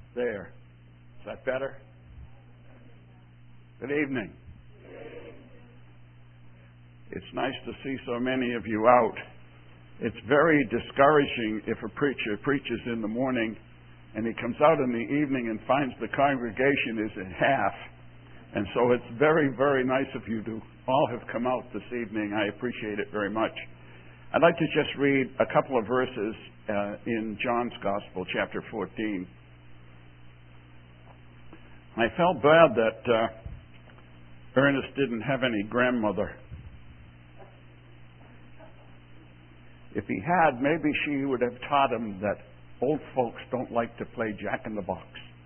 There. Is that better? Good evening. It's nice to see so many of you out. It's very discouraging if a preacher preaches in the morning and he comes out in the evening and finds the congregation is in half. And so it's very, very nice of you to all have come out this evening. I appreciate it very much. I'd like to just read a couple of verses in John's Gospel, chapter 14. I felt bad that Ernest didn't have any grandmother. If he had, maybe she would have taught him that old folks don't like to play Jack-in-the-Box.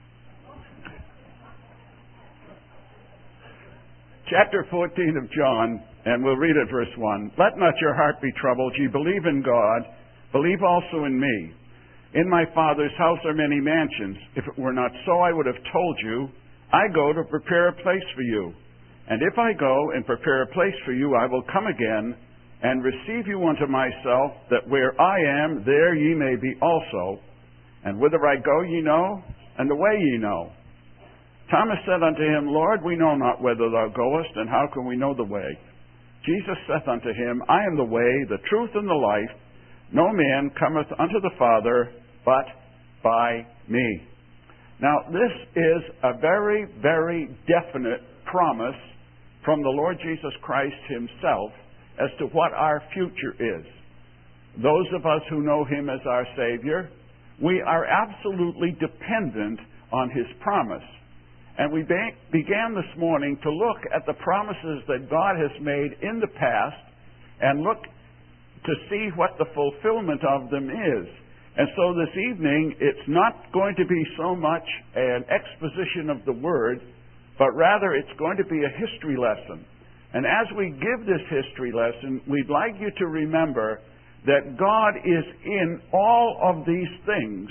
Chapter 14 of John, and we'll read it, verse 1. Let not your heart be troubled. Ye believe in God, believe also in me. In my Father's house are many mansions. If it were not so, I would have told you. I go to prepare a place for you. And if I go and prepare a place for you, I will come again and receive you unto myself, that where I am, there ye may be also. And whither I go ye know, and the way ye know. Thomas said unto him, Lord, we know not whither thou goest, and how can we know the way? Jesus saith unto him, I am the way, the truth, and the life. No man cometh unto the Father but by me. Now, this is a very, very definite promise from the Lord Jesus Christ himself as to what our future is. Those of us who know him as our Savior, we are absolutely dependent on his promise. And we began this morning to look at the promises that God has made in the past and look to see what the fulfillment of them is. And so this evening, it's not going to be so much an exposition of the Word, but rather it's going to be a history lesson. And as we give this history lesson, we'd like you to remember that God is in all of these things.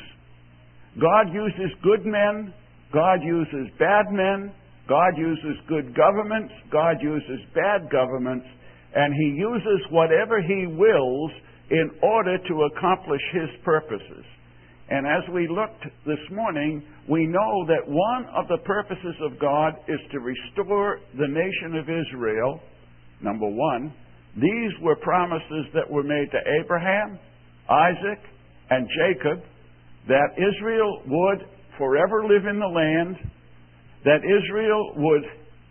God uses good men. God uses bad men. God uses good governments. God uses bad governments. And he uses whatever he wills in order to accomplish his purposes. And as we looked this morning, we know that one of the purposes of God is to restore the nation of Israel, number one. These were promises that were made to Abraham, Isaac, and Jacob, that Israel would forever live in the land, that Israel would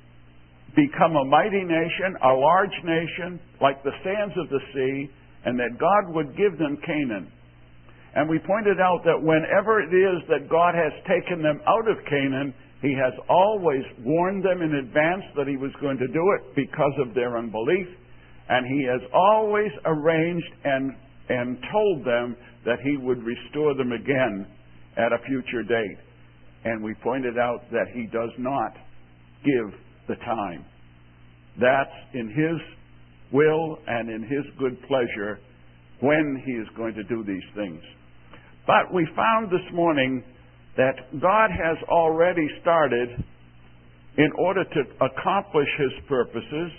become a mighty nation, a large nation, like the sands of the sea, and that God would give them Canaan. And we pointed out that whenever it is that God has taken them out of Canaan, he has always warned them in advance that he was going to do it because of their unbelief. And he has always arranged and told them that he would restore them again at a future date. And we pointed out that he does not give the time. That's in his will and in his good pleasure when he is going to do these things. But we found this morning that God has already started in order to accomplish his purposes,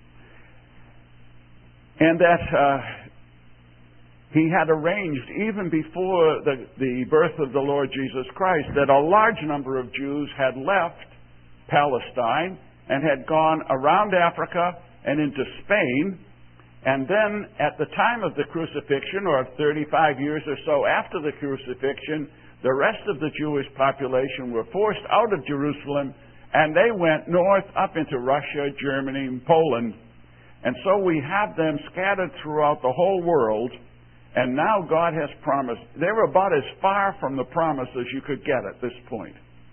and that he had arranged even before the birth of the Lord Jesus Christ that a large number of Jews had left Palestine and had gone around Africa and into Spain. And then at the time of the crucifixion, or 35 years or so after the crucifixion, the rest of the Jewish population were forced out of Jerusalem, and they went north up into Russia, Germany, and Poland. And so we have them scattered throughout the whole world, and now God has promised. They're about as far from the promise as you could get at this point.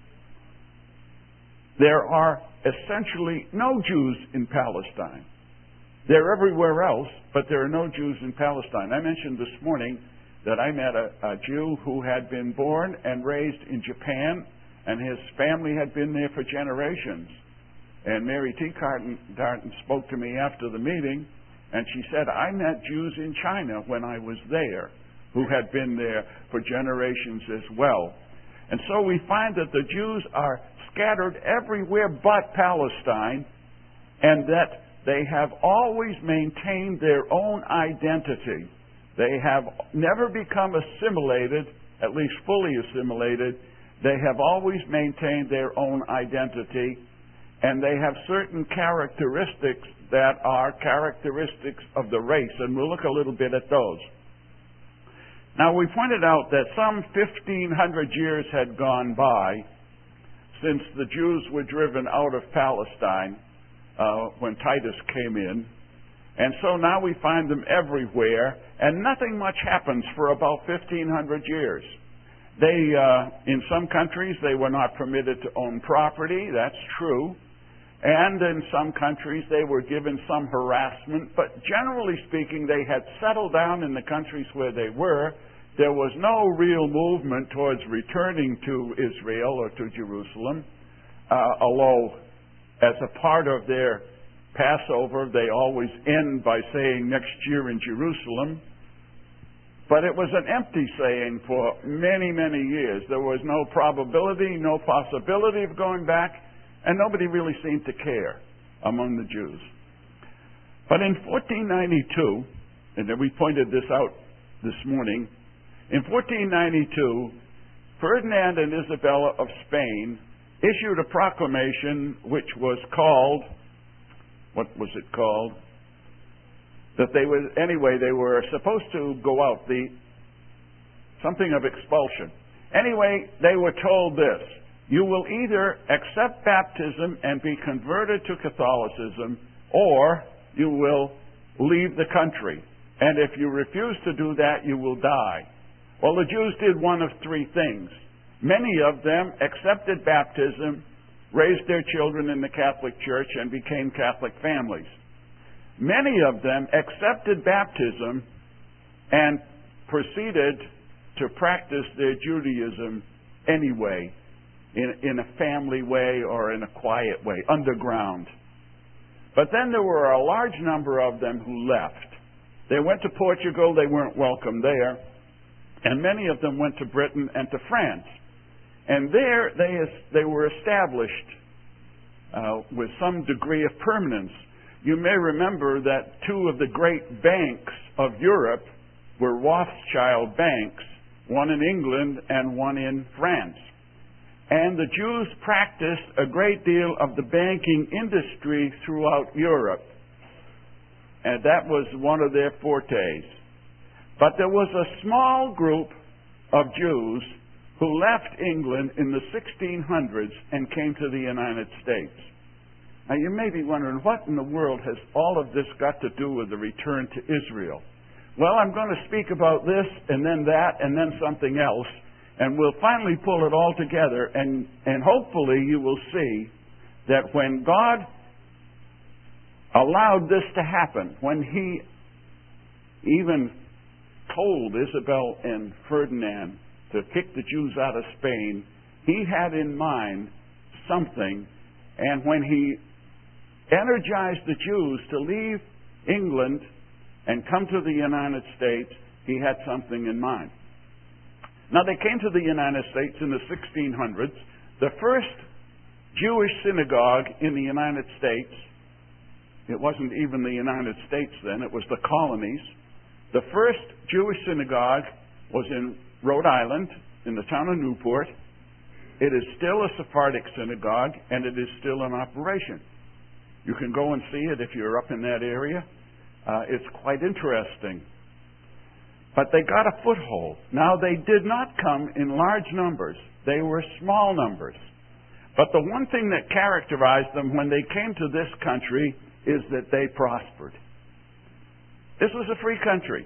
There are essentially no Jews in Palestine. They're everywhere else, but there are no Jews in Palestine. I mentioned this morning that I met a Jew who had been born and raised in Japan, and his family had been there for generations. And Mary T. Darton spoke to me after the meeting, and she said, I met Jews in China when I was there who had been there for generations as well. And so we find that the Jews are scattered everywhere but Palestine, and that they have always maintained their own identity. They have never become assimilated, at least fully assimilated. They have always maintained their own identity, and they have certain characteristics that are characteristics of the race, and we'll look a little bit at those. Now, we pointed out that some 1,500 years had gone by since the Jews were driven out of Palestine when Titus came in. And so now we find them everywhere, and nothing much happens for about 1,500 years. They, in some countries, they were not permitted to own property. That's true. And in some countries, they were given some harassment. But generally speaking, they had settled down in the countries where they were. There was no real movement towards returning to Israel or to Jerusalem, although as a part of their Passover, they always end by saying next year in Jerusalem. But it was an empty saying for many, many years. There was no probability, no possibility of going back, and nobody really seemed to care among the Jews. But in 1492, and we pointed this out this morning, in 1492, Ferdinand and Isabella of Spain issued a proclamation which was called, what was it called? That they were supposed to go out, something of expulsion. Anyway, they were told this: you will either accept baptism and be converted to Catholicism, or you will leave the country. And if you refuse to do that, you will die. Well, the Jews did one of three things. Many of them accepted baptism, raised their children in the Catholic Church, and became Catholic families. Many of them accepted baptism and proceeded to practice their Judaism anyway, in a family way or in a quiet way, underground. But then there were a large number of them who left. They went to Portugal, they weren't welcome there, and many of them went to Britain and to France. And there they were established with some degree of permanence. You may remember that two of the great banks of Europe were Rothschild banks, one in England and one in France. And the Jews practiced a great deal of the banking industry throughout Europe. And that was one of their fortes. But there was a small group of Jews who left England in the 1600s and came to the United States. Now, you may be wondering, what in the world has all of this got to do with the return to Israel? Well, I'm going to speak about this and then that and then something else, and we'll finally pull it all together, and hopefully you will see that when God allowed this to happen, when He even told Isabel and Ferdinand to kick the Jews out of Spain, He had in mind something, and when He energized the Jews to leave England and come to the United States, He had something in mind. Now, they came to the United States in the 1600s. The first Jewish synagogue in the United States, it wasn't even the United States then, it was the colonies. The first Jewish synagogue was in Rhode Island, in the town of Newport. It is still a Sephardic synagogue, and it is still in operation. You can go and see it if you're up in that area. It's quite interesting. But they got a foothold. Now, they did not come in large numbers. They were small numbers. But the one thing that characterized them when they came to this country is that they prospered. This was a free country.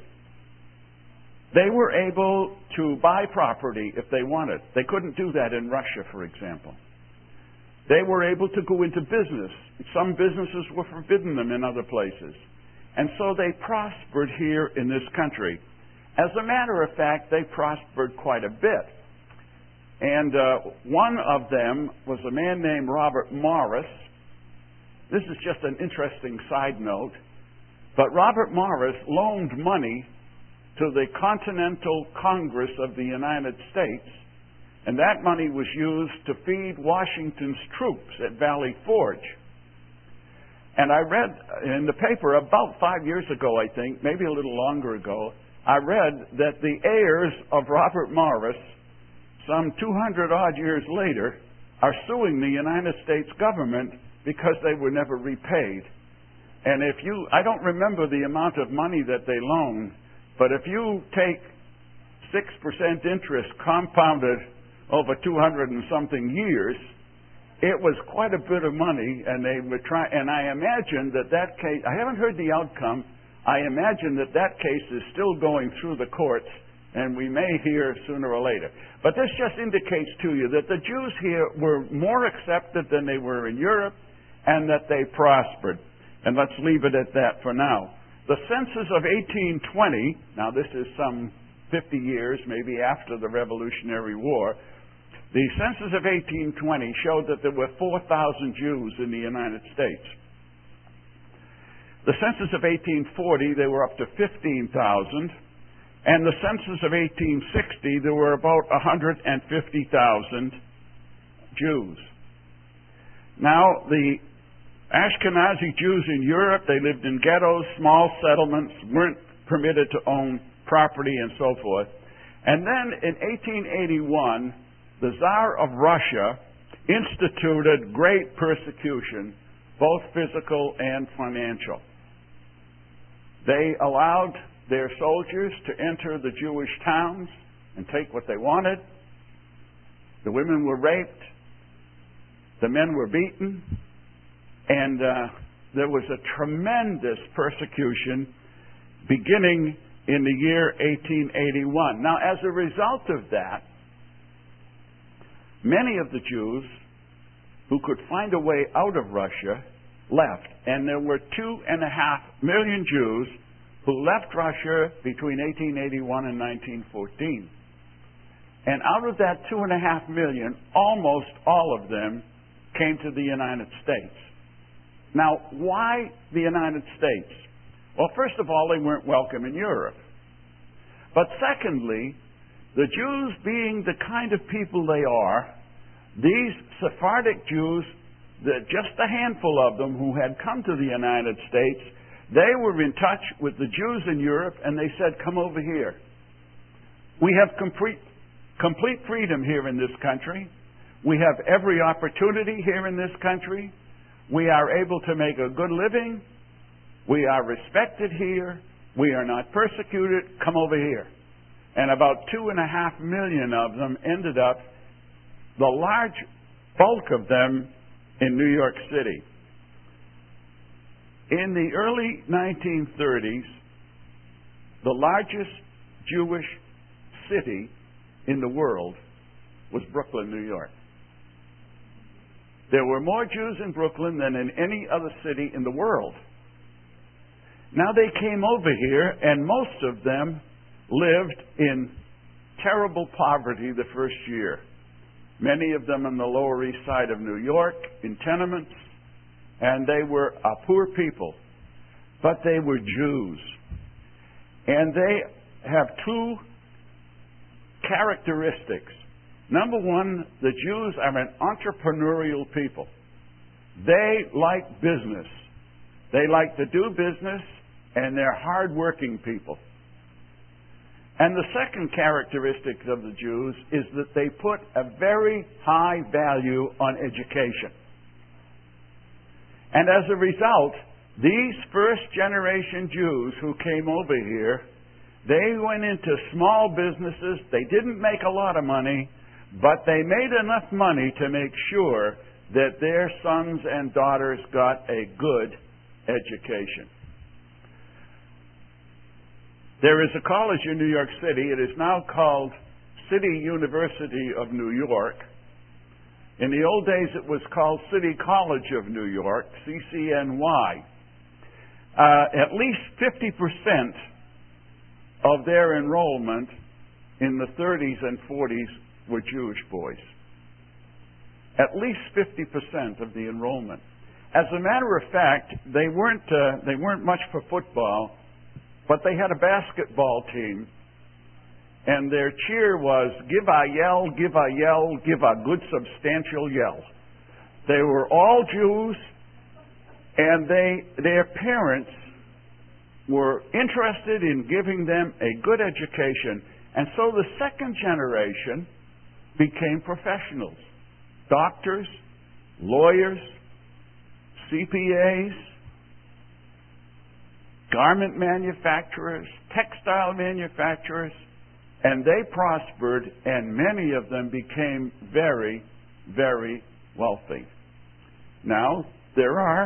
They were able to buy property if they wanted. They couldn't do that in Russia, for example. They were able to go into business. Some businesses were forbidden them in other places. And so they prospered here in this country. As a matter of fact, they prospered quite a bit. And one of them was a man named Robert Morris. This is just an interesting side note. But Robert Morris loaned money to the Continental Congress of the United States, and that money was used to feed Washington's troops at Valley Forge. And I read in the paper about 5 years ago, I think, maybe a little longer ago, I read that the heirs of Robert Morris some 200 odd years later, are suing the United States government because they were never repaid. And I don't remember the amount of money that they loaned, but if you take 6% interest compounded over 200 and something years, it was quite a bit of money, and they were trying. And I imagine that case, I haven't heard the outcome. I imagine that case is still going through the courts, and we may hear sooner or later. But this just indicates to you that the Jews here were more accepted than they were in Europe, and that they prospered. And let's leave it at that for now. The census of 1820, now this is some 50 years, maybe after the Revolutionary War, the census of 1820 showed that there were 4,000 Jews in the United States. The census of 1840, they were up to 15,000. And the census of 1860, there were about 150,000 Jews. Now, the Ashkenazi Jews in Europe, they lived in ghettos, small settlements, weren't permitted to own property and so forth. And then in 1881, the Tsar of Russia instituted great persecution, both physical and financial. They allowed their soldiers to enter the Jewish towns and take what they wanted. The women were raped. The men were beaten. And there was a tremendous persecution beginning in the year 1881. Now, as a result of that, many of the Jews who could find a way out of Russia left. And there were 2.5 million Jews who left Russia between 1881 and 1914. And out of that 2.5 million, almost all of them came to the United States. Now, why the United States? Well, first of all, they weren't welcome in Europe. But secondly, the Jews being the kind of people they are, these Sephardic Jews, just a handful of them who had come to the United States, they were in touch with the Jews in Europe, and they said, come over here. We have complete freedom here in this country. We have every opportunity here in this country. We are able to make a good living. We are respected here. We are not persecuted. Come over here. And about 2.5 million of them ended up, the large bulk of them, in New York City. In the early 1930s, the largest Jewish city in the world was Brooklyn, New York. There were more Jews in Brooklyn than in any other city in the world. Now they came over here, and most of them lived in terrible poverty the first year. Many of them on the Lower East Side of New York, in tenements, and they were a poor people. But they were Jews. And they have two characteristics. Number one, the Jews are an entrepreneurial people. They like business. They like to do business, and they're hard-working people. And the second characteristic of the Jews is that they put a very high value on education. And as a result, these first-generation Jews who came over here, they went into small businesses. They didn't make a lot of money, but they made enough money to make sure that their sons and daughters got a good education. There is a college in New York City. It is now called City University of New York. In the old days, it was called City College of New York, CCNY. At least 50% of their enrollment in the 30s and 40s were Jewish boys. At least 50% of the enrollment. As a matter of fact, they weren't much for football, but they had a basketball team, and their cheer was, give a yell, give a yell, give a good substantial yell. They were all Jews, and their parents were interested in giving them a good education. And so the second generation became professionals. Doctors, lawyers, CPAs, garment manufacturers, textile manufacturers, and they prospered, and many of them became very, very wealthy. Now, there are,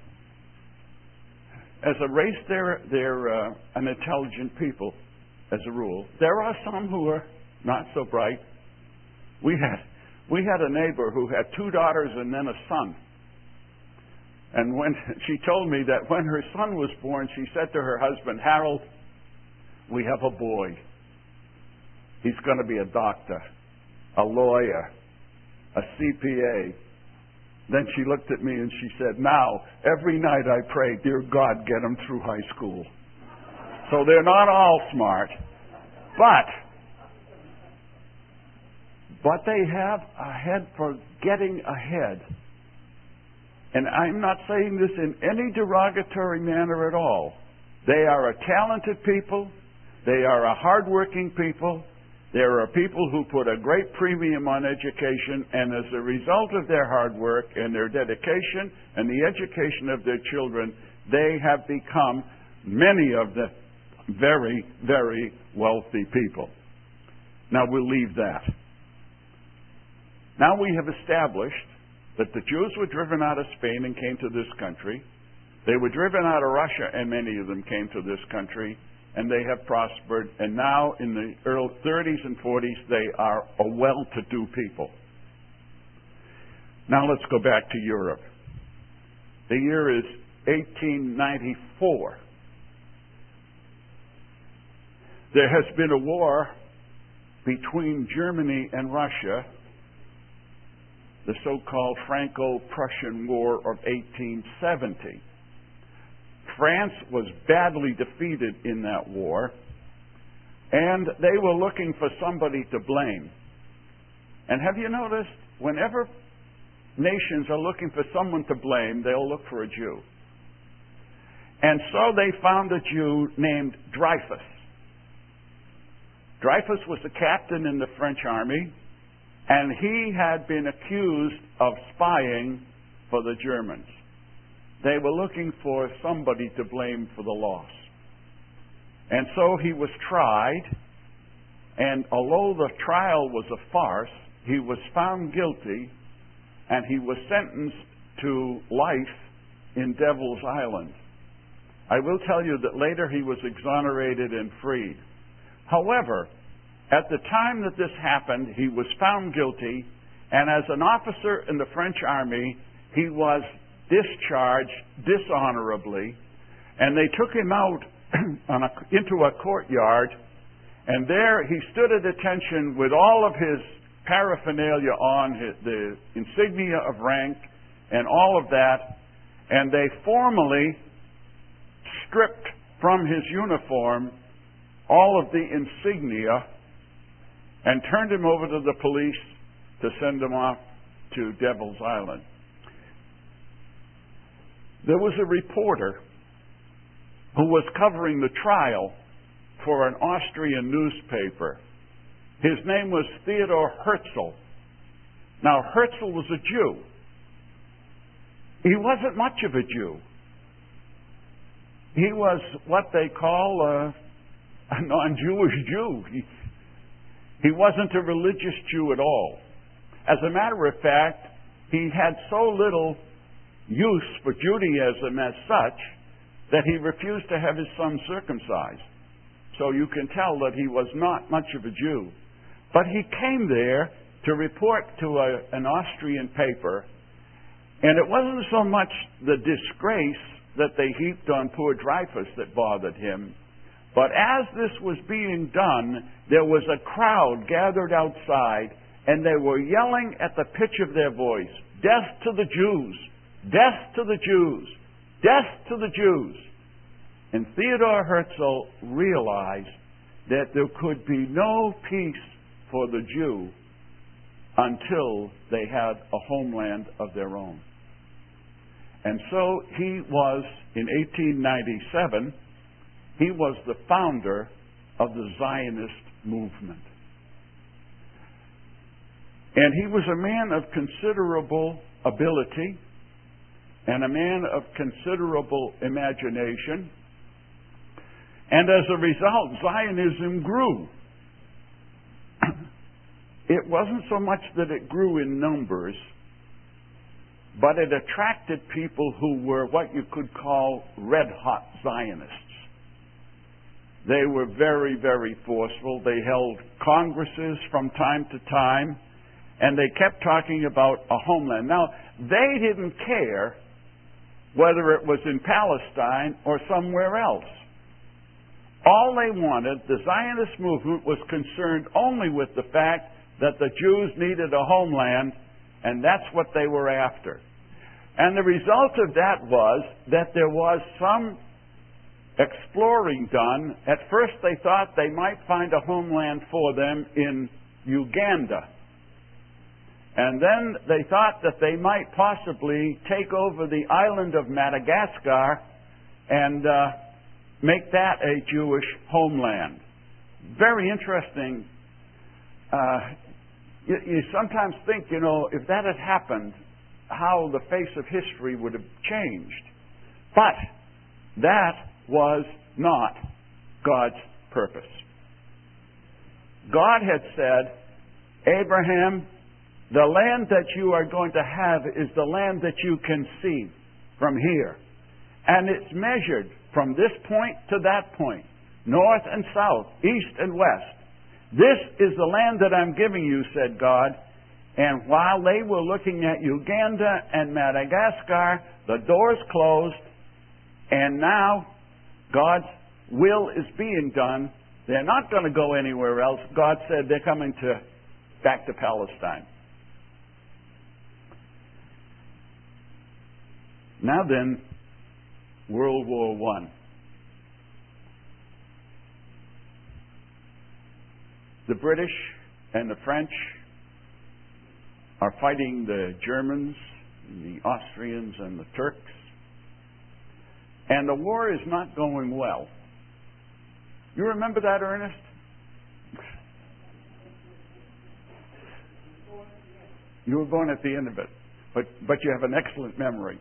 as a race, they're an intelligent people, as a rule. There are some who are not so bright. We had a neighbor who had 2 daughters and then a son. And when she told me that when her son was born, she said to her husband, "Harold, we have a boy. He's going to be a doctor, a lawyer, a CPA." Then she looked at me and she said, "Now, every night I pray, dear God, get him through high school." So they're not all smart, but they have a head for getting ahead. And I'm not saying this in any derogatory manner at all. They are a talented people. They are a hardworking people. There are people who put a great premium on education, and as a result of their hard work and their dedication and the education of their children, they have become, many of them, very, very wealthy people. Now we'll leave that. Now we have established that the Jews were driven out of Spain and came to this country. They were driven out of Russia, and many of them came to this country, and they have prospered. And now in the early 30s and 40s, they are a well-to-do people. Now let's go back to Europe. The year is 1894. There has been a war between Germany and Russia, the so-called Franco-Prussian War of 1870. France was badly defeated in that war, and they were looking for somebody to blame. And have you noticed, whenever nations are looking for someone to blame, they'll look for a Jew. And so they found a Jew named Dreyfus. Dreyfus was a captain in the French army, and he had been accused of spying for the Germans. They were looking for somebody to blame for the loss. And so he was tried, and although the trial was a farce, he was found guilty, and he was sentenced to life in Devil's Island. I will tell you that later he was exonerated and freed. However, at the time that this happened, he was found guilty, and as an officer in the French army, he was discharged dishonorably, and they took him out into a courtyard, and there he stood at attention with all of his paraphernalia on, the insignia of rank and all of that, and they formally stripped from his uniform all of the insignia and turned him over to the police to send him off to Devil's Island. There was a reporter who was covering the trial for an Austrian newspaper. His name was Theodor Herzl. Now, Herzl was a Jew. He wasn't much of a Jew. He was what they call a non-Jewish Jew. He wasn't a religious Jew at all. As a matter of fact, he had so little use for Judaism as such that he refused to have his son circumcised. So you can tell that he was not much of a Jew. But he came there to report to an Austrian paper, and it wasn't so much the disgrace that they heaped on poor Dreyfus that bothered him, but as this was being done, there was a crowd gathered outside, and they were yelling at the pitch of their voice, "Death to the Jews! Death to the Jews! Death to the Jews!" And Theodor Herzl realized that there could be no peace for the Jew until they had a homeland of their own. And so he was, in 1897, he was the founder of the Zionist movement. And he was a man of considerable ability and a man of considerable imagination. And as a result, Zionism grew. It wasn't so much that it grew in numbers, but it attracted people who were what you could call red-hot Zionists. They were very, very forceful. They held congresses from time to time, and they kept talking about a homeland. Now, they didn't care whether it was in Palestine or somewhere else. All they wanted, the Zionist movement was concerned only with the fact that the Jews needed a homeland, and that's what they were after. And the result of that was that there was some exploring done. At first they thought they might find a homeland for them in Uganda. And then they thought that they might possibly take over the island of Madagascar and make that a Jewish homeland. Very interesting. You sometimes think, if that had happened, how the face of history would have changed. But that was not God's purpose. God had said, Abraham, the land that you are going to have is the land that you can see from here. And it's measured from this point to that point, north and south, east and west. This is the land that I'm giving you, said God. And while they were looking at Uganda and Madagascar, the doors closed, and now God's will is being done. They're not going to go anywhere else. God said they're coming back to Palestine. Now then, World War I. The British and the French are fighting the Germans, the Austrians, and the Turks. And the war is not going well. You remember that, Ernest? You were born at the end of it, but you have an excellent memory.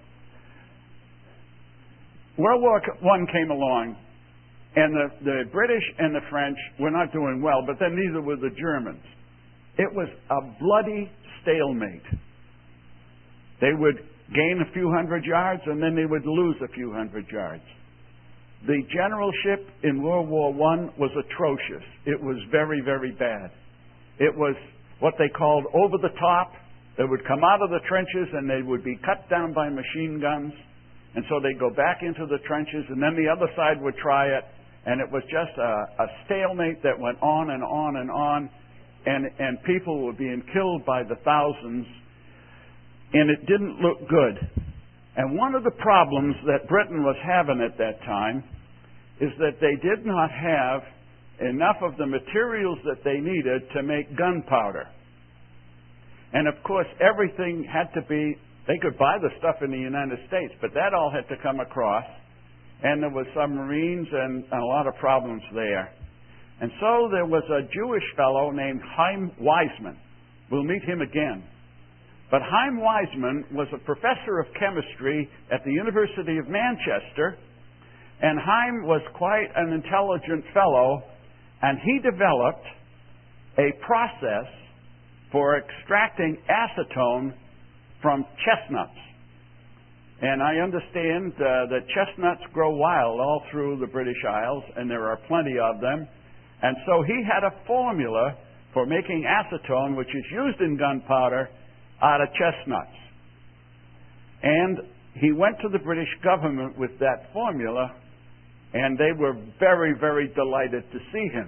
World War I came along, and the British and the French were not doing well, but then neither were the Germans. It was a bloody stalemate. They would gain a few hundred yards, and then they would lose a few hundred yards. The generalship in World War I was atrocious. It was very, very bad. It was what they called over the top. They would come out of the trenches, and they would be cut down by machine guns. And so they'd go back into the trenches, and then the other side would try it. And it was just a stalemate that went on and on and on. And people were being killed by the thousands. And it didn't look good. And one of the problems that Britain was having at that time is that they did not have enough of the materials that they needed to make gunpowder. And of course, everything had to be, they could buy the stuff in the United States, but that all had to come across. And there were submarines and a lot of problems there. And so there was a Jewish fellow named Chaim Weizmann. We'll meet him again. But Chaim Weizmann was a professor of chemistry at the University of Manchester. And Chaim was quite an intelligent fellow. And he developed a process for extracting acetone from chestnuts. And I understand that chestnuts grow wild all through the British Isles, and there are plenty of them. And so he had a formula for making acetone, which is used in gunpowder, out of chestnuts. And he went to the British government with that formula, and they were very, very delighted to see him.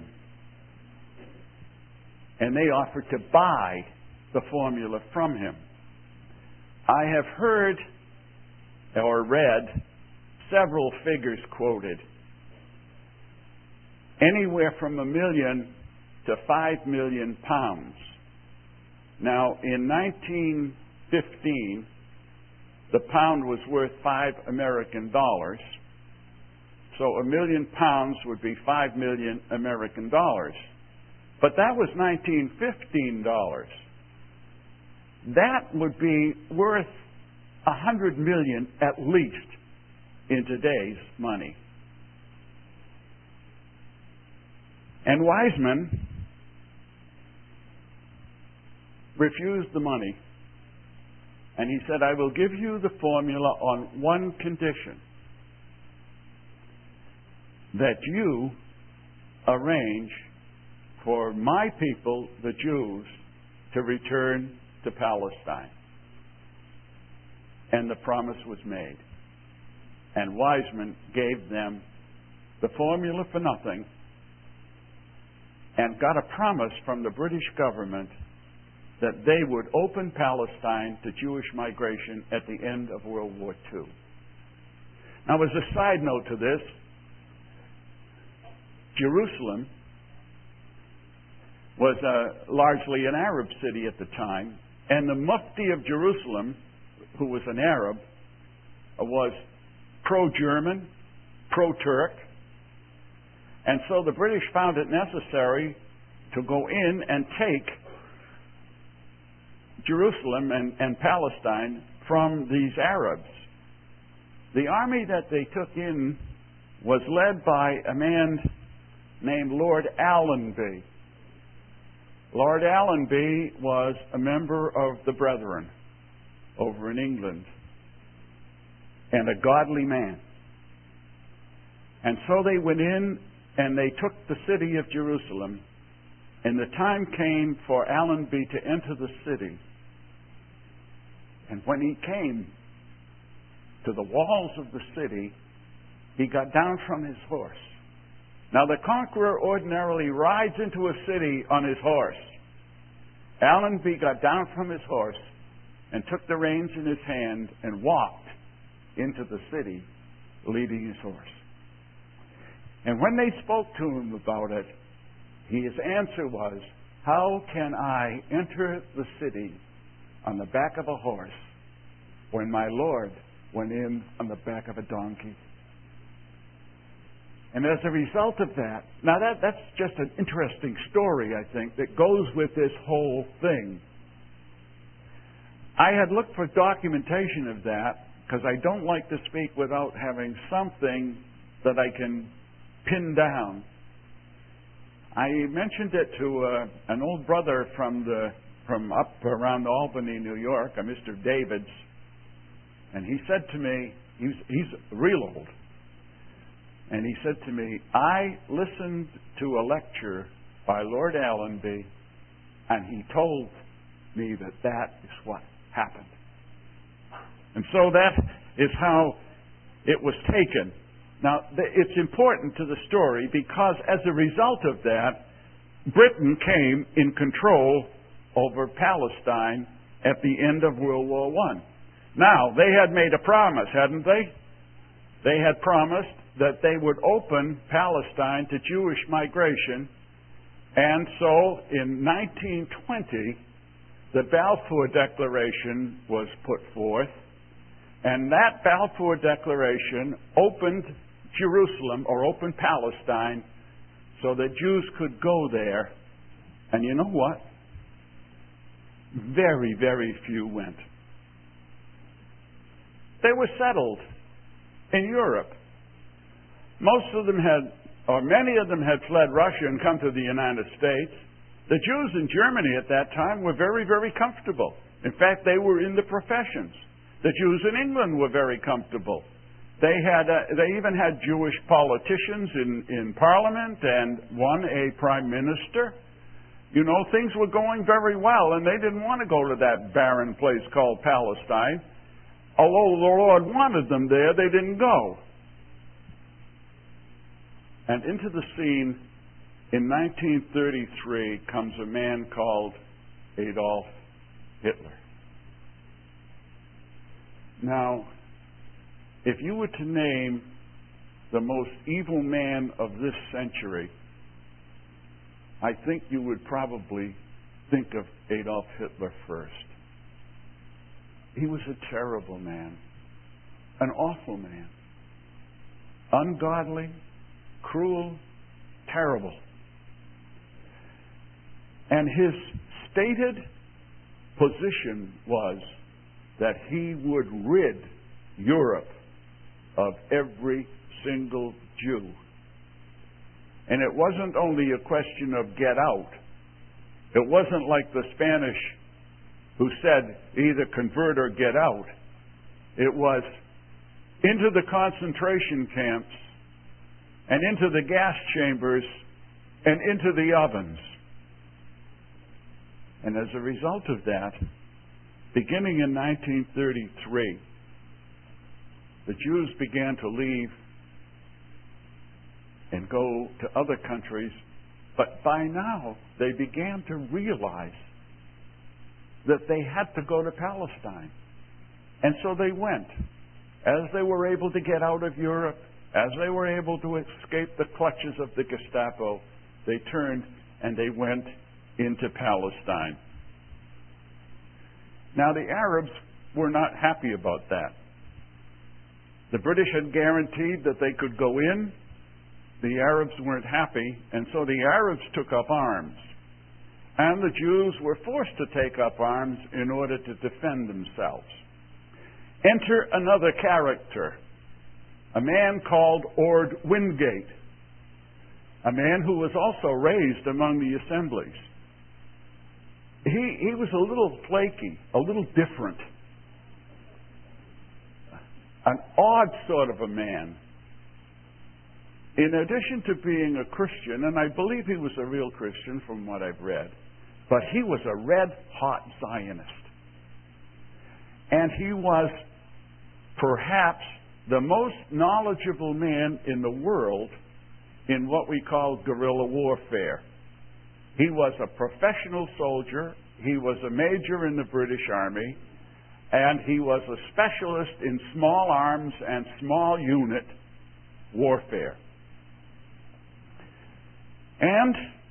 And they offered to buy the formula from him. I have heard or read several figures quoted. Anywhere from £1 million to £5 million. Now, in 1915, the pound was worth $5 American. So £1 million would be $5 million American. But that was 1915 dollars. that would be worth $100 million at least in today's money. And Wiseman refused the money. And he said, I will give you the formula on one condition: that you arrange for my people, the Jews, to return to Palestine. And the promise was made. And Wiseman gave them the formula for nothing and got a promise from the British government that they would open Palestine to Jewish migration at the end of World War II. Now, as a side note to this, Jerusalem was largely an Arab city at the time, and the Mufti of Jerusalem, who was an Arab, was pro-German, pro-Turk, and so the British found it necessary to go in and take Jerusalem and Palestine from these Arabs. The army that they took in was led by a man named Lord Allenby. Lord Allenby was a member of the Brethren over in England and a godly man. And so they went in and they took the city of Jerusalem, and the time came for Allenby to enter the city. And when he came to the walls of the city, he got down from his horse. Now, the conqueror ordinarily rides into a city on his horse. Allenby got down from his horse and took the reins in his hand and walked into the city leading his horse. And when they spoke to him about it, his answer was, how can I enter the city on the back of a horse when my Lord went in on the back of a donkey? And as a result of that, now that's just an interesting story, I think, that goes with this whole thing. I had looked for documentation of that because I don't like to speak without having something that I can pin down. I mentioned it to an old brother from up around Albany, New York, a Mr. Davids, and he said to me, he's real old, and he said to me, I listened to a lecture by Lord Allenby, and he told me that is what happened. And so that is how it was taken. Now, it's important to the story because as a result of that, Britain came in control over Palestine at the end of World War I. Now, they had made a promise, hadn't they? They had promised that they would open Palestine to Jewish migration. And so, in 1920, the Balfour Declaration was put forth. And that Balfour Declaration opened Jerusalem, or opened Palestine, so that Jews could go there. And you know what? Very, very few went. They were settled in Europe. Most of them had, or many of them had fled Russia and come to the United States. The Jews in Germany at that time were very, very comfortable. In fact, they were in the professions. The Jews in England were very comfortable. They even had Jewish politicians in Parliament and one a prime minister. You know, things were going very well, and they didn't want to go to that barren place called Palestine. Although the Lord wanted them there, they didn't go. And into the scene in 1933 comes a man called Adolf Hitler. Now, if you were to name the most evil man of this century, I think you would probably think of Adolf Hitler first. He was a terrible man, an awful man, ungodly, cruel, terrible. And his stated position was that he would rid Europe of every single Jew. And it wasn't only a question of get out. It wasn't like the Spanish who said either convert or get out. It was into the concentration camps and into the gas chambers and into the ovens. And as a result of that, beginning in 1933, the Jews began to leave and go to other countries, but by now they began to realize that they had to go to Palestine. And so they went. As they were able to get out of Europe, as they were able to escape the clutches of the Gestapo, they turned and they went into Palestine. Now the Arabs were not happy about that. The British had guaranteed that they could go in. The Arabs weren't happy, and so the Arabs took up arms. And the Jews were forced to take up arms in order to defend themselves. Enter another character, a man called Orde Wingate, a man who was also raised among the assemblies. He was a little flaky, a little different, an odd sort of a man. In addition to being a Christian, and I believe he was a real Christian from what I've read, but he was a red-hot Zionist. And he was perhaps the most knowledgeable man in the world in what we call guerrilla warfare. He was a professional soldier, he was a major in the British Army, and he was a specialist in small arms and small unit warfare. And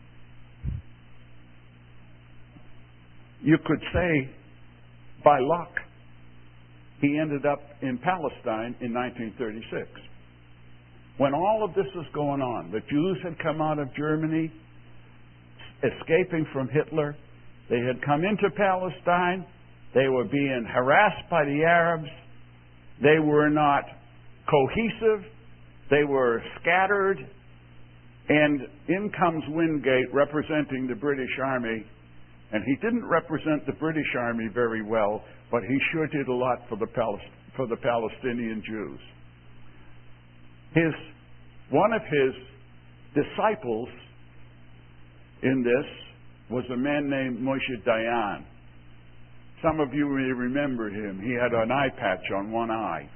you could say, by luck, he ended up in Palestine in 1936. When all of this was going on, the Jews had come out of Germany, escaping from Hitler. They had come into Palestine. They were being harassed by the Arabs. They were not cohesive. They were scattered. And in comes Wingate representing the British Army. And he didn't represent the British Army very well, but he sure did a lot for the Palestinian Jews. One of his disciples in this was a man named Moshe Dayan. Some of you may remember him. He had an eye patch on one eye.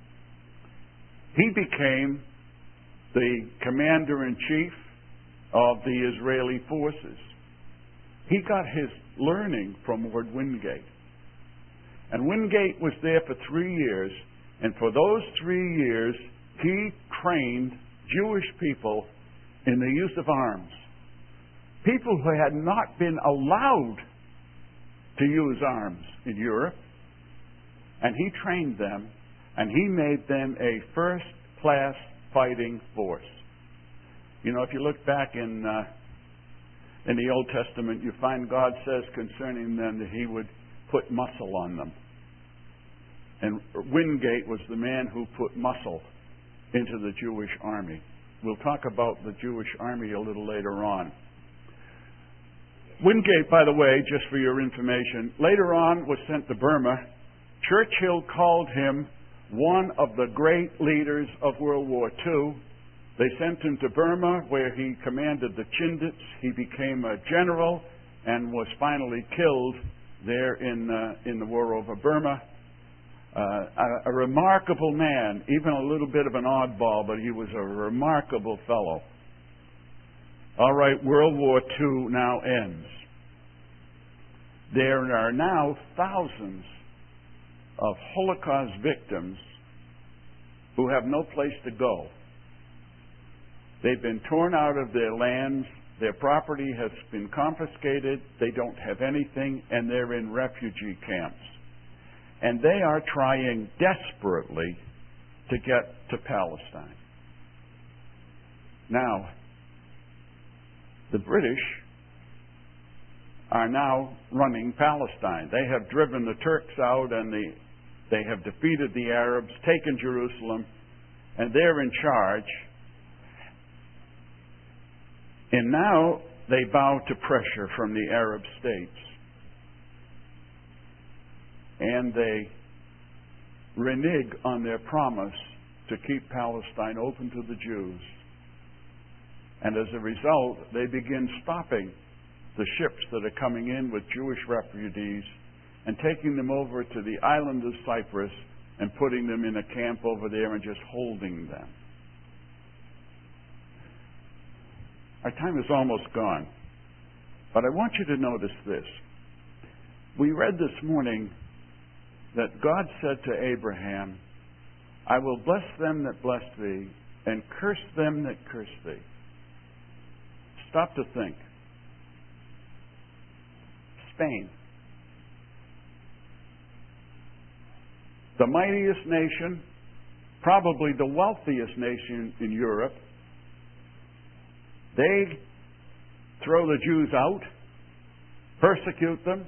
He became the commander-in-chief of the Israeli forces. He got his learning from Orde Wingate. And Wingate was there for 3 years, and for those 3 years, he trained Jewish people in the use of arms. People who had not been allowed to use arms in Europe. And he trained them, and he made them a first-class fighting force. You know, if you look back in the Old Testament, you find God says concerning them that he would put muscle on them. And Wingate was the man who put muscle into the Jewish army. We'll talk about the Jewish army a little later on. Wingate, by the way, just for your information, later on was sent to Burma. Churchill called him one of the great leaders of World War II. They sent him to Burma, where he commanded the Chindits. He became a general and was finally killed there in the war over Burma. A remarkable man, even a little bit of an oddball, but he was a remarkable fellow. All right, World War II now ends. There are now thousands of Holocaust victims who have no place to go. They've been torn out of their lands, their property has been confiscated, they don't have anything, and they're in refugee camps. And they are trying desperately to get to Palestine. Now, the British are now running Palestine. They have driven the Turks out, and they have defeated the Arabs, taken Jerusalem, and they're in charge. And now they bow to pressure from the Arab states. And they renege on their promise to keep Palestine open to the Jews. And as a result, they begin stopping the ships that are coming in with Jewish refugees and taking them over to the island of Cyprus and putting them in a camp over there and just holding them. Our time is almost gone, but I want you to notice this. We read this morning that God said to Abraham, I will bless them that bless thee, and curse them that curse thee. Stop to think. Spain, the mightiest nation, probably the wealthiest nation in Europe, they throw the Jews out, persecute them.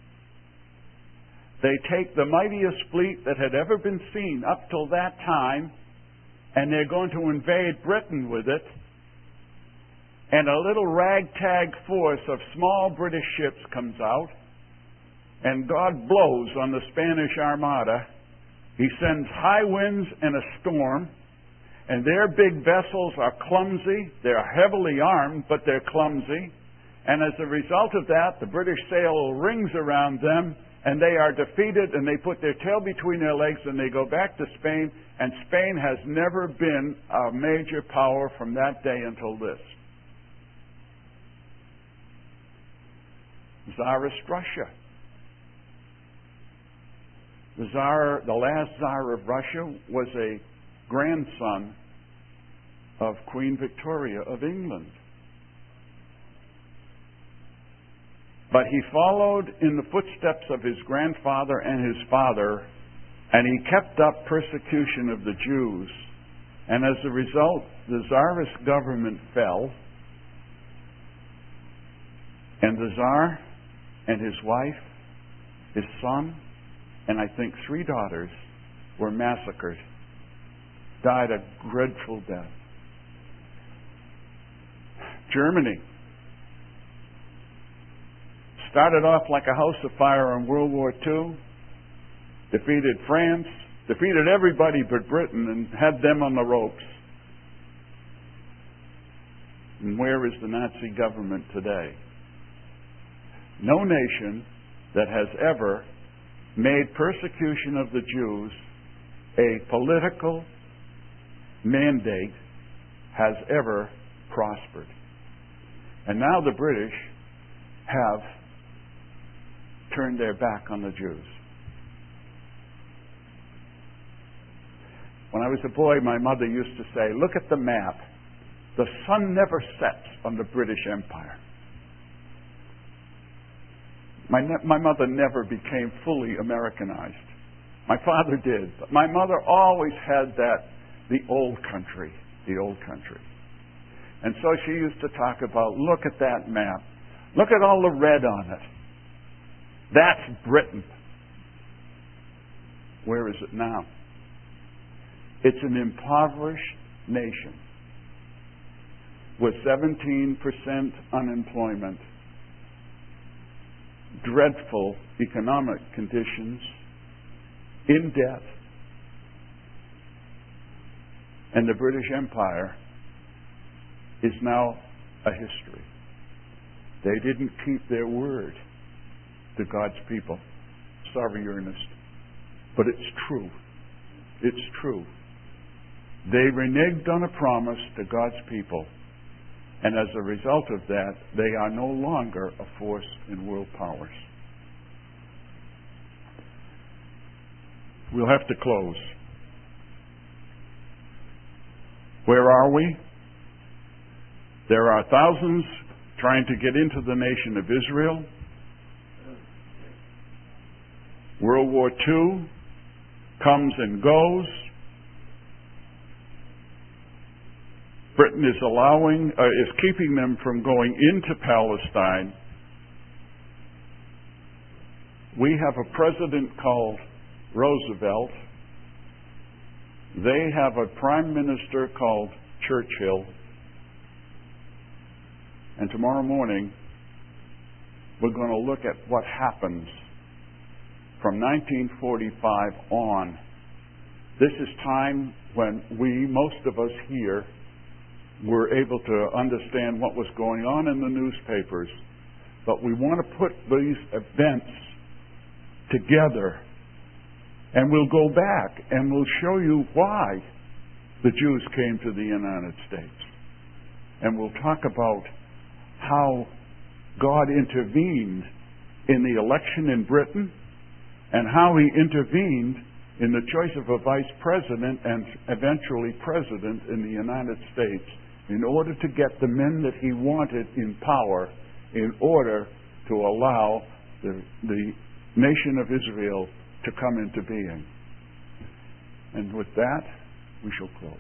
They take the mightiest fleet that had ever been seen up till that time, and they're going to invade Britain with it. And a little ragtag force of small British ships comes out, and God blows on the Spanish Armada. He sends high winds and a storm, and their big vessels are clumsy. They're heavily armed, but they're clumsy. And as a result of that, the British sail rings around them, and they are defeated, and they put their tail between their legs, and they go back to Spain, and Spain has never been a major power from that day until this. Tsarist Russia. The last Tsar of Russia was a grandson of Queen Victoria of England. But he followed in the footsteps of his grandfather and his father, and he kept up persecution of the Jews. And as a result, the Tsarist government fell, and the Tsar and his wife, his son, and I think 3 daughters were massacred, died a dreadful death. Germany started off like a house of fire in World War II, defeated France, defeated everybody but Britain, and had them on the ropes. And where is the Nazi government today? No nation that has ever made persecution of the Jews a political mandate has ever prospered. And now the British have turned their back on the Jews. When I was a boy, my mother used to say, look at the map. The sun never sets on the British Empire. My mother never became fully Americanized. My father did. But my mother always had the old country. And so she used to talk about, look at that map. Look at all the red on it. That's Britain. Where is it now? It's an impoverished nation with 17% unemployment, dreadful economic conditions, in debt, and the British Empire is now a history. They didn't keep their word to God's people. Sorry, Ernest, but it's true. It's true. They reneged on a promise to God's people, and as a result of that, they are no longer a force in world powers. We'll have to close. Where are we? There are thousands trying to get into the nation of Israel. World War II comes and goes. Britain is keeping them from going into Palestine. We have a president called Roosevelt. They have a prime minister called Churchill. And tomorrow morning, we're going to look at what happens from 1945 on. This is time when most of us here, were able to understand what was going on in the newspapers. But we want to put these events together. And we'll go back and we'll show you why the Jews came to the United States. And we'll talk about how God intervened in the election in Britain and how He intervened in the choice of a vice president and eventually president in the United States in order to get the men that He wanted in power in order to allow the nation of Israel to come into being. And with that, we shall close.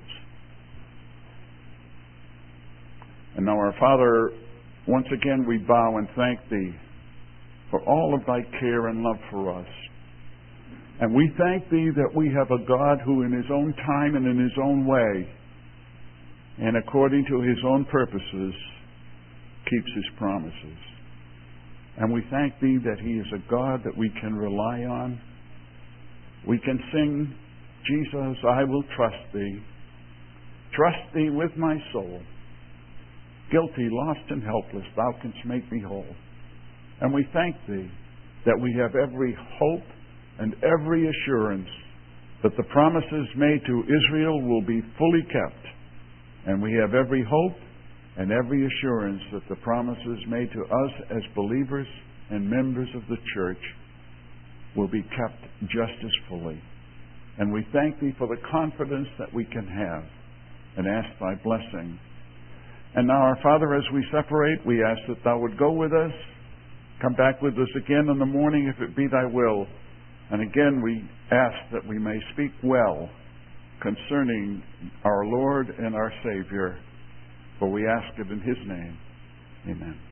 And now, our Father, once again we bow and thank Thee for all of Thy care and love for us. And we thank Thee that we have a God who in His own time and in His own way and according to His own purposes keeps His promises. And we thank Thee that He is a God that we can rely on. We can sing, Jesus, I will trust Thee. Trust Thee with my soul. Guilty, lost, and helpless, Thou canst make me whole. And we thank Thee that we have every hope and every assurance that the promises made to Israel will be fully kept. And we have every hope and every assurance that the promises made to us as believers and members of the church will be kept just as fully. And we thank Thee for the confidence that we can have and ask Thy blessing. And now, our Father, as we separate, we ask that Thou would go with us, come back with us again in the morning if it be Thy will. And again, we ask that we may speak well concerning our Lord and our Savior, for we ask it in His name. Amen.